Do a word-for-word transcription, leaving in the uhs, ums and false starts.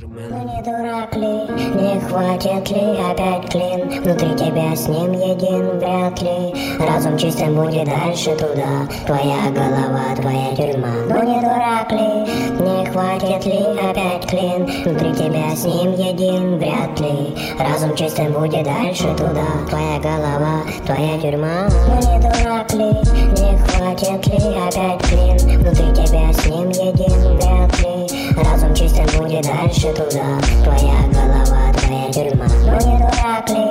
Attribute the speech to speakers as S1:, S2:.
S1: Ну не дурак ли, не хватит ли опять клин? Внутри тебя с ним един, вряд ли разум чистым будет дальше туда. Твоя голова, твоя тюрьма. Ну не дурак ли, не хватит ли опять клин? Внутри тебя с ним един, вряд ли разум чистым будет дальше туда. Твоя голова, твоя тюрьма. Ну не дурак ли, не хватит ли опять клин? Внутри тебя с ним един, вряд ли разум чистым будет дальше туда. Твоя голова, твоя тюрьма. Ну не дурак ли,